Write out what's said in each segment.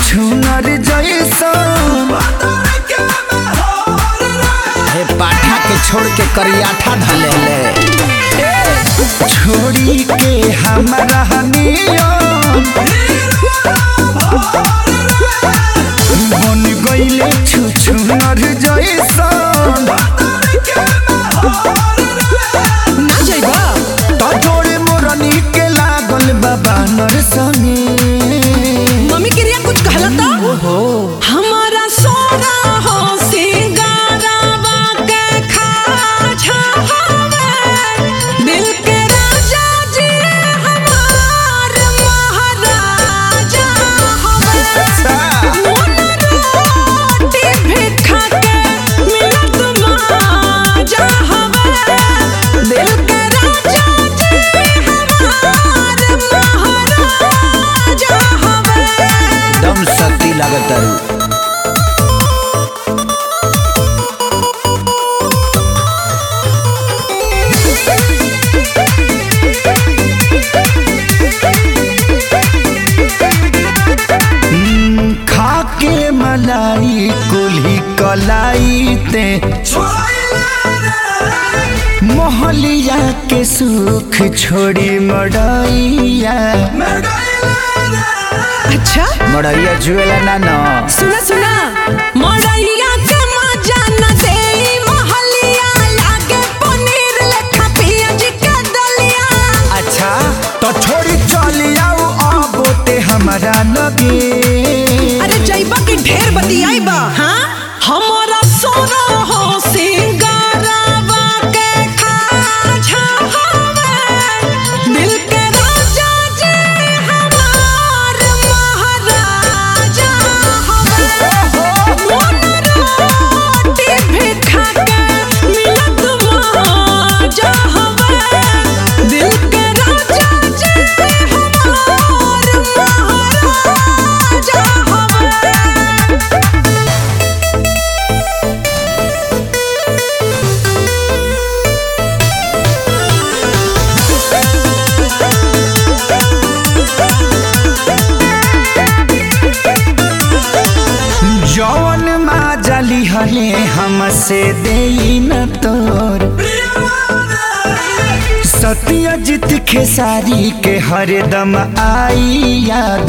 छुछुनर जैसन हे पाठा के छोड़ के करियाठा धले ले छोड़ी के हमारा बन गईले छुछुनर जैसन ना जाइबा तो जोड़े मोरनी के लागल बाबा नर संगे मम्मी क्रिया कुछ कहला तो हमारा सोना हो सिंगारावा के खाजा हवे दिल के राजा जी हमार महाराजा हवे रोटी भी खा के मिलत माजा हवे दिल के राजा जी हमार महाराजा हवे दम शक्ति लागत तारू खाके मलाई कुल्ही कलाई ते मोहलिया के सुख छोड़ी मड़ैया अच्छा मड़ैया जुएला ना न सुना सुना मड़ैया के मजा न देई महलिया लागे पनीर लेखा पियाज के दलिया अच्छा तो छोड़ी चली आओ आबोते हमारा लगे अरे जइबा के ढेर बतियाइबा हां हमारा सोना हो सिंगारावा के खाजा हवे दिल के राजा जी हमार महाराजा हवे रोटी भी खा के मिलत माजा हवे दिल के राजा जी हमार महाराजा हवे जौन माँ जली हले हमसे देई न तोर सत्यजीत खेसारी के हरदम आई याद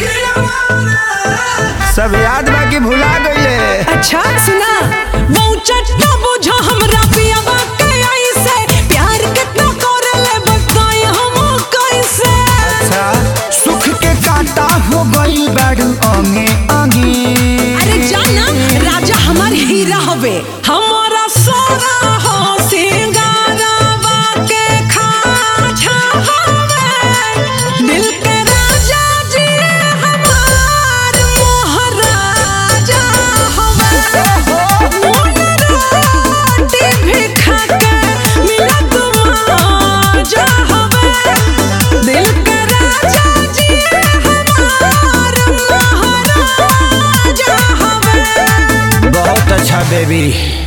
सब याद बाकी भुला गईले अच्छा सुना वो चट्टा बुझा हमरा पियावा के ऐसे प्यार कितना करले बताई हम कैसे अच्छा सुख के कांटा हो गई बाड़ू अंगे अंगे अरे जाना राजा हमार हीरा हवे हमारा सोना हो सिंगारावा के खाजा हवे दिल के राजा जी हमार महाराजा हवे रोटी भी खा के मिलत माजा हवे दिल के राजा जी हमार महाराजा हवे बहुत अच्छा बेबी।